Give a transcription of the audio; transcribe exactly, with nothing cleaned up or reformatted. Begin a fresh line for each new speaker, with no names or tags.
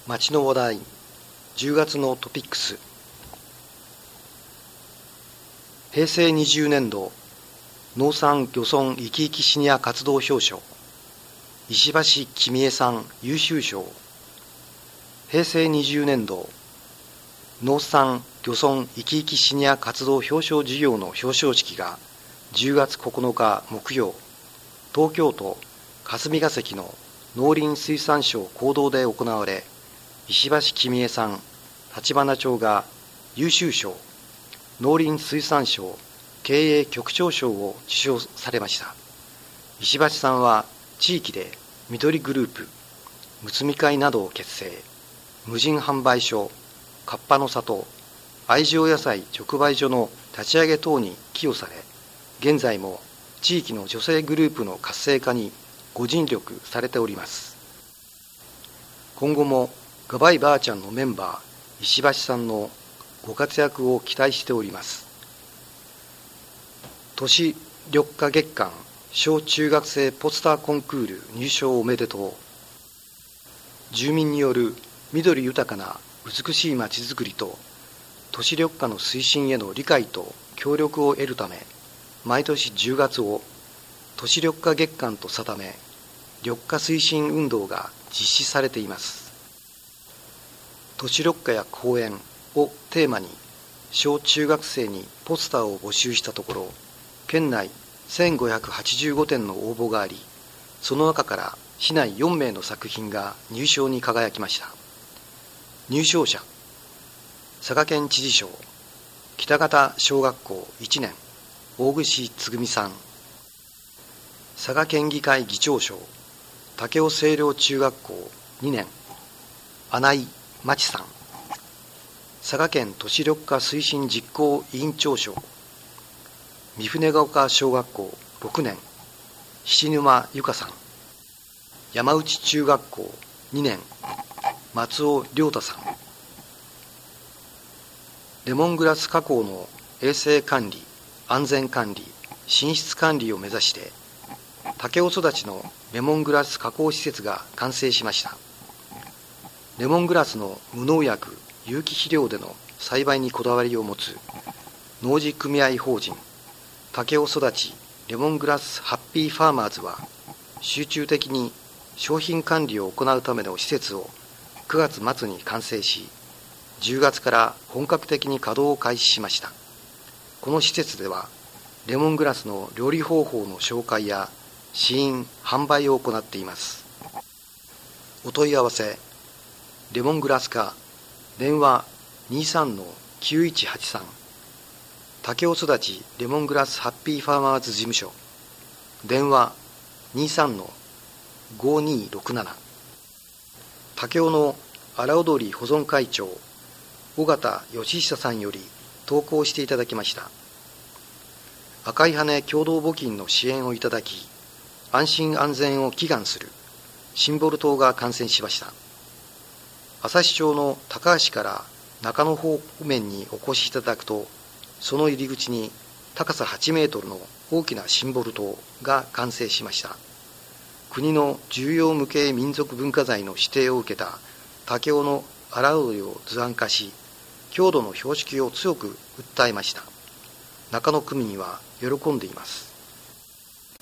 町の話題、じゅうがつのトピックス。へいせいにじゅうねんど農産漁村生き生きシニア活動表彰、石橋君江さん優秀賞。へいせいにじゅうねんど農産漁村生き生きシニア活動表彰事業の表彰式がじゅうがつここのか木曜、東京都霞が関の農林水産省講堂で行われ、石橋君江さん、橘町が優秀賞、農林水産省経営局長賞を受賞されました。石橋さんは地域で緑グループ、むつみ会などを結成、無人販売所、かっぱの里、愛情野菜直売所の立ち上げ等に寄与され、現在も地域の女性グループの活性化にご尽力されております。今後もガバイばあちゃんのメンバー石橋さんのご活躍を期待しております。都市緑化月間小中学生ポスターコンクール入賞おめでとう。住民による緑豊かな美しいまちづくりと都市緑化の推進への理解と協力を得るため、毎年じゅうがつを都市緑化月間と定め、緑化推進運動が実施されています。都市緑化や公園をテーマに小中学生にポスターを募集したところ、県内せんごひゃくはちじゅうごてんの応募があり、その中から市内よんめいの作品が入賞に輝きました。入賞者、佐賀県知事賞北方小学校いちねん大串つぐみさん。佐賀県議会議長賞武雄清涼中学校にねん穴井真知さん。佐賀県都市緑化推進実行委員長賞三船ヶ丘小学校ろくねん菱沼由香さん。山内中学校にねん松尾亮太さん。レモングラス加工の衛生管理、安全管理、品質管理を目指して武雄育ちのレモングラス加工施設が完成しました。レモングラスの無農薬有機肥料での栽培にこだわりを持つ農事組合法人武雄育ちレモングラスハッピーファーマーズは、集中的に商品管理を行うための施設をくがつまつに完成し、じゅうがつから本格的に稼働を開始しました。この施設ではレモングラスの料理方法の紹介や試飲販売を行っています。お問い合わせレモングラス課電話 にさんのきゅういちはちさん、武雄育ちレモングラスハッピーファーマーズ事務所電話 にさんのごにろくなな。武雄の阿波踊り保存会長尾形義久さんより投稿していただきました。赤い羽共同募金の支援をいただき、安心安全を祈願するシンボル塔が完成しました。旭町の高橋から中野方面にお越しいただくと、その入り口に高さはちメートルの大きなシンボル塔が完成しました。国の重要無形民族文化財の指定を受けた武雄の阿波踊りを図案化し、郷土の標識を強く訴えました。中野区民は喜んでいます。